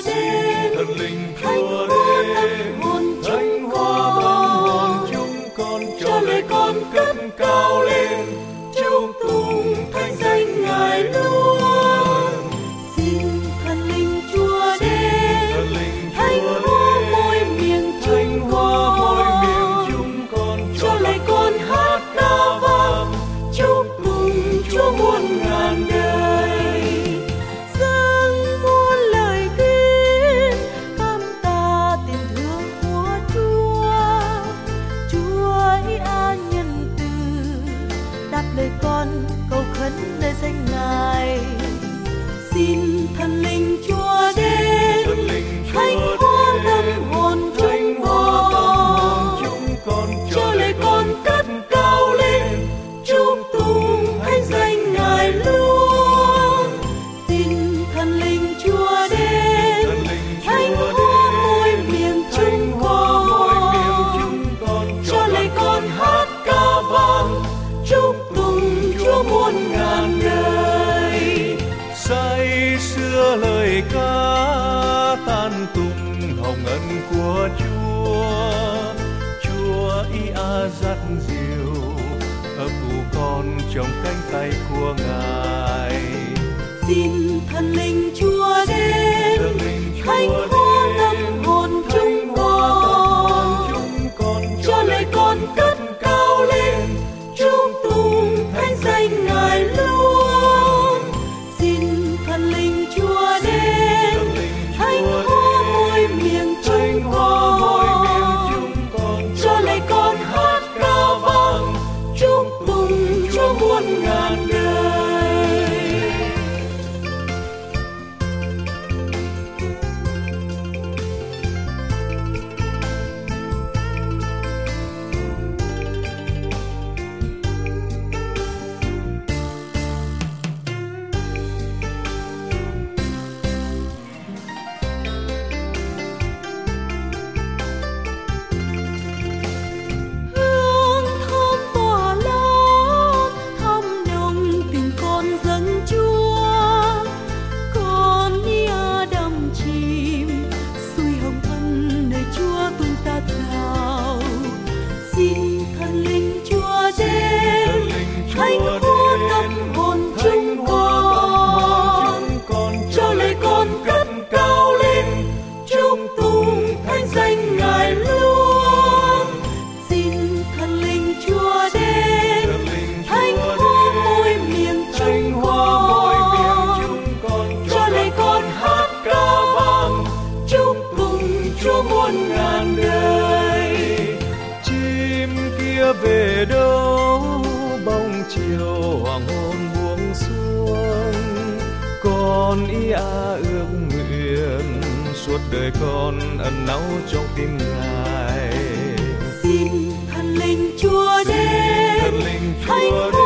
đến, thần linh thánh Chúa hóa đến, tâm hồn thánh chúng hóa tâm hồn con, chúng con, cho lời con cất cao lên, chúc tụng thánh danh Ngài luôn. xin thần linh Chúa đến, Thần linh thánh Chúa hóa đến, môi miệng thánh chúng hóa môi miệng con, chúng con, cho lời con hát ca vang, chúc tụng Chúa muôn ngàn đời. Dâng muôn lời kính cảm tạ tình thương của Chúa. Chúa ấy nhân từ, đáp lời con cầu khấn nơi danh Ngài. Xin thần linh Chúa đến, thần linh thánh Chúa hóa tâm đến, hồn thánh chúng hóa tâm hồn con, chúng con, cho lời con cất cao lên, chúc tụng thánh danh Ngài luôn. Xin thần linh Chúa đến, thần linh thánh Chúa hóa đến, môi miệng thánh chúng hóa môi miệng con, chúng con, cho lời con hát ca vang, chúc tụng Chúa muôn ngàn đời. say sưa lời ca tan tụng hồng ân của Chúa. Chúa ia dắt dìu ấp ủ con trong cánh tay của Ngài. Xin thần linh Chúa đến, Thần linh thánh Chúa hóa đến, tâm hồn thánh chúng hóa tâm hồn con, chúng con, cho lời con cất cao lên, chúc tụng thánh danh Ngài luôn. Xin thần linh Chúa đến, thần linh thánh Chúa hóa đến, môi miệng thánh chúng hóa môi miệng con, chúng con, cho lời con hát ca vang, chúc tụng Chúa muôn ngàn đời. Hương thơm tỏa lá, thơm nồng tình con dâng Chúa. Con ia đắm chìm, xuôi hồng ân nơi Chúa tuôn ra trào. Xin thần linh Chúa đến, thần linh thánh Chúa hóa đến, tâm hồn thánh chúng hóa tâm hồn con, chúng con, cho lời con cất cao lên, chúc tụng thánh danh Ngài luôn. Xin thần linh Chúa đến, thần linh thánh Chúa hóa đến, môi miệng thánh chúng hóa môi miệng con, chúng con, cho lời con hát ca vang, chúc tụng Chúa muôn ngàn đời. chim kia về đâu bóng chiều hoàng hôn buông xuống. Con ia ước nguyện suốt đời con ẩn náu trong tim Ngài. Xin thần linh Chúa đến, Thần linh thánh Chúa